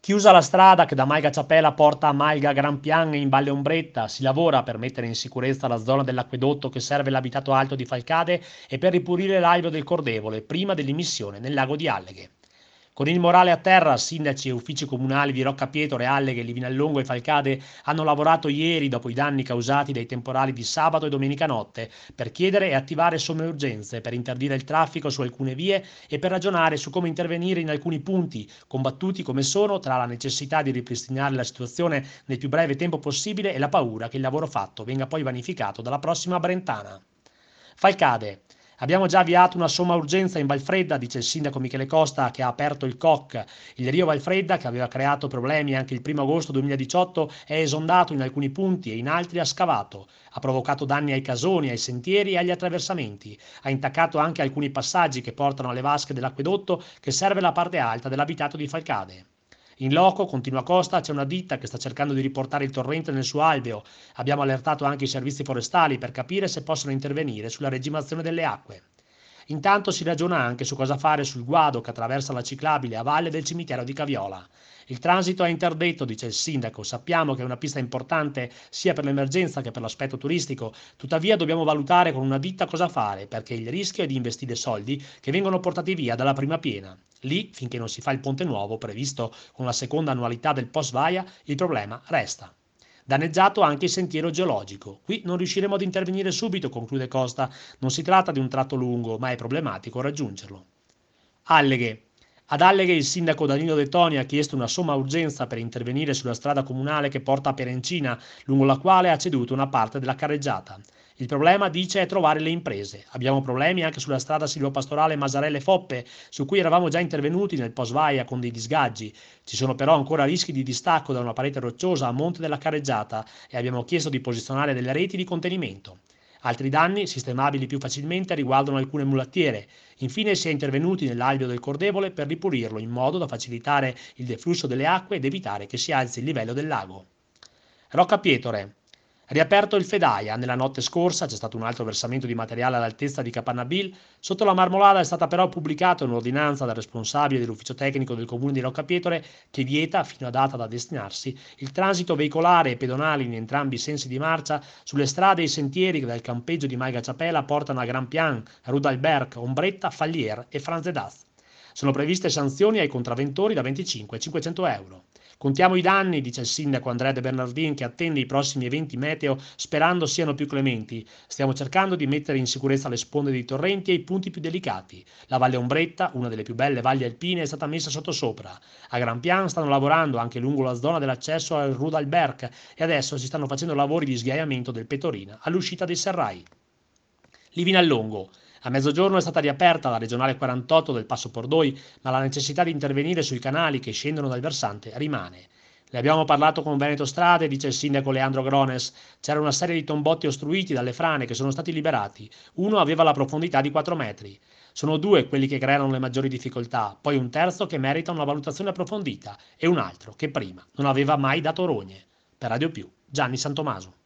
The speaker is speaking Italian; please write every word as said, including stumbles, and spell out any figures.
Chiusa la strada che da Malga Ciapela porta a Malga Grampian e in Valle Ombretta, si lavora per mettere in sicurezza la zona dell'acquedotto che serve l'abitato alto di Falcade e per ripulire l'alveo del Cordevole prima dell'immissione nel lago di Alleghe. Con il morale a terra, sindaci e uffici comunali di Roccapietore, Alleghe, Livinallongo e Falcade hanno lavorato ieri, dopo i danni causati dai temporali di sabato e domenica notte, per chiedere e attivare somme urgenze, per interdire il traffico su alcune vie e per ragionare su come intervenire in alcuni punti, combattuti come sono tra la necessità di ripristinare la situazione nel più breve tempo possibile e la paura che il lavoro fatto venga poi vanificato dalla prossima Brentana. Falcade. Abbiamo già avviato una somma urgenza in Valfredda, dice il sindaco Michele Costa, che ha aperto il C O C. Il Rio Valfredda, che aveva creato problemi anche il primo agosto duemiladiciotto, è esondato in alcuni punti e in altri ha scavato. Ha provocato danni ai casoni, ai sentieri e agli attraversamenti. Ha intaccato anche alcuni passaggi che portano alle vasche dell'acquedotto che serve la parte alta dell'abitato di Falcade. In loco, continua Costa, c'è una ditta che sta cercando di riportare il torrente nel suo alveo. Abbiamo allertato anche i servizi forestali per capire se possono intervenire sulla regimazione delle acque. Intanto si ragiona anche su cosa fare sul guado che attraversa la ciclabile a valle del cimitero di Caviola. Il transito è interdetto, dice il sindaco. Sappiamo che è una pista importante sia per l'emergenza che per l'aspetto turistico, tuttavia dobbiamo valutare con una ditta cosa fare, perché il rischio è di investire soldi che vengono portati via dalla prima piena. Lì, finché non si fa il ponte nuovo, previsto con la seconda annualità del post vaia, il problema resta. Danneggiato anche il sentiero geologico. Qui non riusciremo ad intervenire subito, conclude Costa. Non si tratta di un tratto lungo, ma è problematico raggiungerlo. Alleghe. Ad Alleghe il sindaco Danilo De Toni ha chiesto una somma urgenza per intervenire sulla strada comunale che porta a Perencina, lungo la quale ha ceduto una parte della carreggiata. Il problema, dice, è trovare le imprese. Abbiamo problemi anche sulla strada silvopastorale Masarelle-Foppe, su cui eravamo già intervenuti nel post-vaia con dei disgaggi. Ci sono però ancora rischi di distacco da una parete rocciosa a monte della carreggiata e abbiamo chiesto di posizionare delle reti di contenimento. Altri danni, sistemabili più facilmente, riguardano alcune mulattiere. Infine si è intervenuti nell'alveo del Cordevole per ripulirlo in modo da facilitare il deflusso delle acque ed evitare che si alzi il livello del lago. Rocca Pietore. Riaperto il Fedaia, nella notte scorsa c'è stato un altro versamento di materiale all'altezza di Capannabil. Sotto la Marmolada è stata però pubblicata un'ordinanza dal responsabile dell'ufficio tecnico del comune di Roccapietore che vieta, fino a data da destinarsi, il transito veicolare e pedonale in entrambi i sensi di marcia sulle strade e i sentieri che dal campeggio di Malga Ciapela portano a Grampian, Rudalberg, Ombretta, Fallier e Franzedaz. Sono previste sanzioni ai contravventori da venticinque a cinquecento euro. Contiamo i danni, dice il sindaco Andrea De Bernardin, che attende i prossimi eventi meteo sperando siano più clementi. Stiamo cercando di mettere in sicurezza le sponde dei torrenti e i punti più delicati. La Valle Ombretta, una delle più belle valli alpine, è stata messa sottosopra. A Grampian stanno lavorando anche lungo la zona dell'accesso al Rudalberg e adesso si stanno facendo lavori di sghiaiamento del Petorina all'uscita dei Serrai. Livinallongo. A mezzogiorno è stata riaperta la regionale quarantotto del Passo Pordoi, ma la necessità di intervenire sui canali che scendono dal versante rimane. Ne abbiamo parlato con Veneto Strade, dice il sindaco Leandro Grones. C'era una serie di tombotti ostruiti dalle frane che sono stati liberati. Uno aveva la profondità di quattro metri. Sono due quelli che creano le maggiori difficoltà, poi un terzo che merita una valutazione approfondita e un altro che prima non aveva mai dato rogne. Per Radio Più, Gianni Santomaso.